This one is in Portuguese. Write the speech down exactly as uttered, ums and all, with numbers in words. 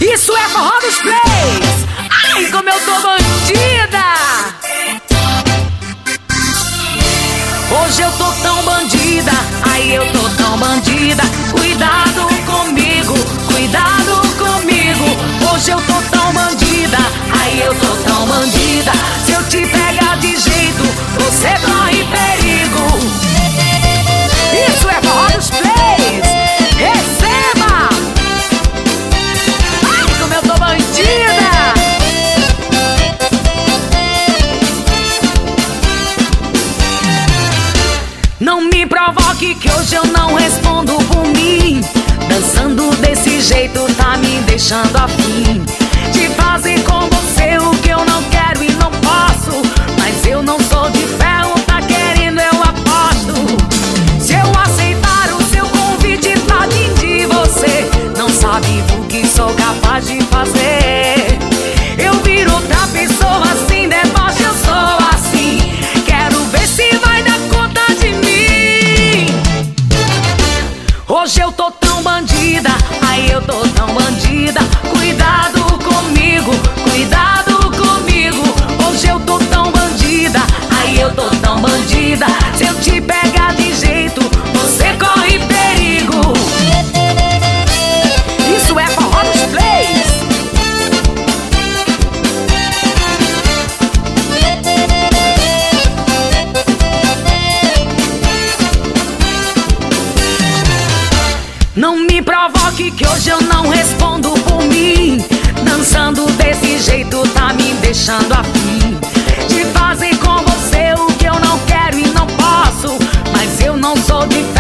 Isso é forró dos plays. Ai, como eu tô bandida. Hoje eu tô tão bandida. Ai, eu tô tão bandida. Cuidado comigo, cuidado comigo. Hoje eu tô tão bandida. Ai, eu tô tão bandida. Se eu te pegar de jeito, você corre perigo. Isso é forró dos plays. Receba! Ai, como eu tô bandida. Não me provoque que hoje eu não respondo por mim. Dançando desse jeito tá me deixando afim de fazer com você o que eu não quero e não posso. Mas eu não sou de ferro, tá querendo eu aposto. Se eu aceitar o seu convite, tadinho de você, não sabe o que sou capaz de fazer. Eu viro outra pessoa assim, deboche, eu sou assim. Quero ver se vai dar conta de mim. Hoje eu tô tão bandida, ai eu tô tão bandida. Cuidado comigo, cuidado comigo. Hoje eu tô tão bandida, ai eu tô tão bandida. Se eu te pegar de jeito, você corre perigo. Isso é forró dos plays. Não me provoque que hoje eu não respondo por mim. Dançando desse jeito tá me deixando afim de fazer com você o que eu não quero e não posso. Mas eu não sou de